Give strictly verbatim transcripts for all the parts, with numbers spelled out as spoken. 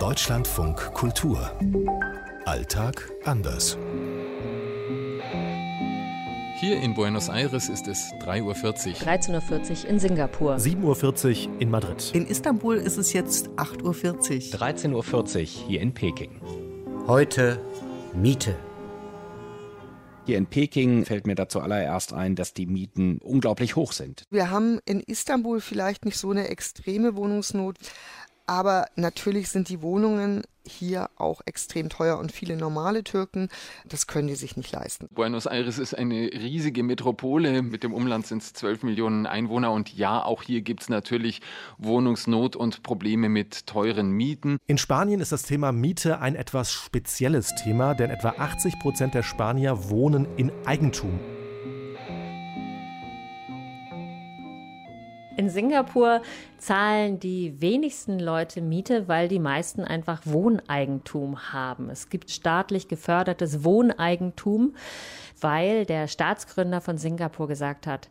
Deutschlandfunk Kultur. Alltag anders. Hier in Buenos Aires ist es drei Uhr vierzig. dreizehn Uhr vierzig in Singapur. sieben Uhr vierzig in Madrid. In Istanbul ist es jetzt acht Uhr vierzig. dreizehn Uhr vierzig hier in Peking. Heute Miete. Hier in Peking fällt mir dazu allererst ein, dass die Mieten unglaublich hoch sind. Wir haben in Istanbul vielleicht nicht so eine extreme Wohnungsnot, aber natürlich sind die Wohnungen hier auch extrem teuer und viele normale Türken, das können die sich nicht leisten. Buenos Aires ist eine riesige Metropole, mit dem Umland sind es zwölf Millionen Einwohner und ja, auch hier gibt es natürlich Wohnungsnot und Probleme mit teuren Mieten. In Spanien ist das Thema Miete ein etwas spezielles Thema, denn etwa achtzig Prozent der Spanier wohnen in Eigentum. In Singapur zahlen die wenigsten Leute Miete, weil die meisten einfach Wohneigentum haben. Es gibt staatlich gefördertes Wohneigentum, weil der Staatsgründer von Singapur gesagt hat,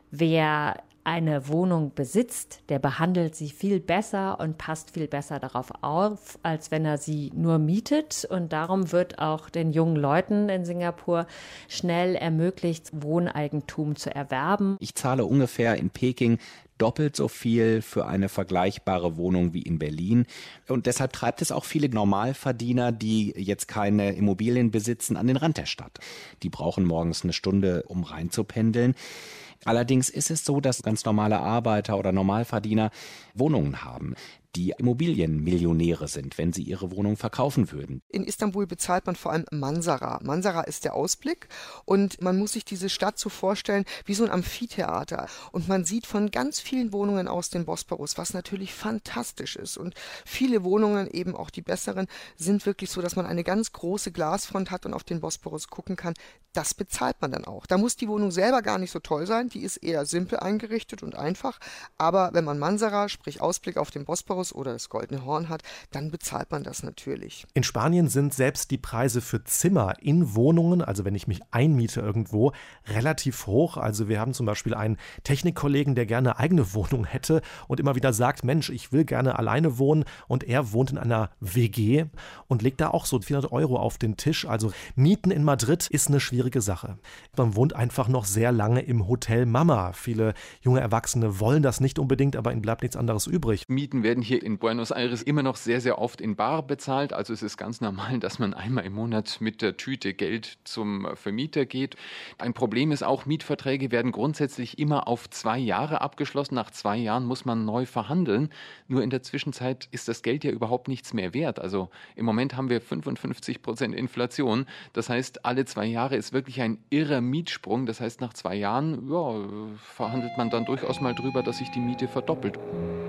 wer eine Wohnung besitzt, der behandelt sie viel besser und passt viel besser darauf auf, als wenn er sie nur mietet. Und darum wird auch den jungen Leuten in Singapur schnell ermöglicht, Wohneigentum zu erwerben. Ich zahle ungefähr in Peking doppelt so viel für eine vergleichbare Wohnung wie in Berlin. Und deshalb treibt es auch viele Normalverdiener, die jetzt keine Immobilien besitzen, an den Rand der Stadt. Die brauchen morgens eine Stunde, um reinzupendeln. Allerdings ist es so, dass ganz normale Arbeiter oder Normalverdiener Wohnungen haben, die Immobilienmillionäre sind, wenn sie ihre Wohnung verkaufen würden. In Istanbul bezahlt man vor allem Manzara. Manzara ist der Ausblick und man muss sich diese Stadt so vorstellen wie so ein Amphitheater. Und man sieht von ganz vielen Wohnungen aus den Bosporus, was natürlich fantastisch ist. Und viele Wohnungen, eben auch die besseren, sind wirklich so, dass man eine ganz große Glasfront hat und auf den Bosporus gucken kann. Das bezahlt man dann auch. Da muss die Wohnung selber gar nicht so toll sein, die ist eher simpel eingerichtet und einfach. Aber wenn man Manzara, sprich Ausblick auf den Bosporus oder das Goldene Horn hat, dann bezahlt man das natürlich. In Spanien sind selbst die Preise für Zimmer in Wohnungen, also wenn ich mich einmiete irgendwo, relativ hoch. Also wir haben zum Beispiel einen Technikkollegen, der gerne eine eigene Wohnung hätte und immer wieder sagt, Mensch, ich will gerne alleine wohnen, und er wohnt in einer W G und legt da auch so vierhundert Euro auf den Tisch. Also Mieten in Madrid ist eine schwierige Sache. Man wohnt einfach noch sehr lange im Hotel Mama. Viele junge Erwachsene wollen das nicht unbedingt, aber ihnen bleibt nichts anderes übrig. Mieten werden hier in Buenos Aires immer noch sehr, sehr oft in bar bezahlt. Also es ist ganz normal, dass man einmal im Monat mit der Tüte Geld zum Vermieter geht. Ein Problem ist auch, Mietverträge werden grundsätzlich immer auf zwei Jahre abgeschlossen. Nach zwei Jahren muss man neu verhandeln. Nur in der Zwischenzeit ist das Geld ja überhaupt nichts mehr wert. Also im Moment haben wir fünfundfünfzig Prozent Inflation. Das heißt, alle zwei Jahre ist wirklich ein irrer Mietsprung. Das heißt, nach zwei Jahren ja, verhandelt man dann durchaus mal drüber, dass sich die Miete verdoppelt.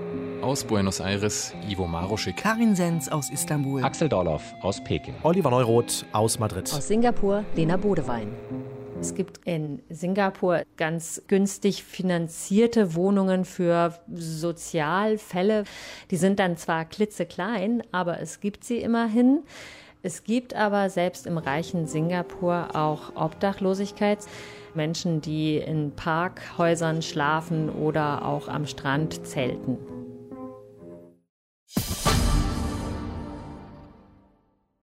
Aus Buenos Aires, Ivo Maroschik. Karin Senz aus Istanbul. Axel Dorloff aus Peking. Oliver Neuroth aus Madrid. Aus Singapur, Lena Bodewein. Es gibt in Singapur ganz günstig finanzierte Wohnungen für Sozialfälle. Die sind dann zwar klitzeklein, aber es gibt sie immerhin. Es gibt aber selbst im reichen Singapur auch Obdachlosigkeit. Menschen, die in Parkhäusern schlafen oder auch am Strand zelten.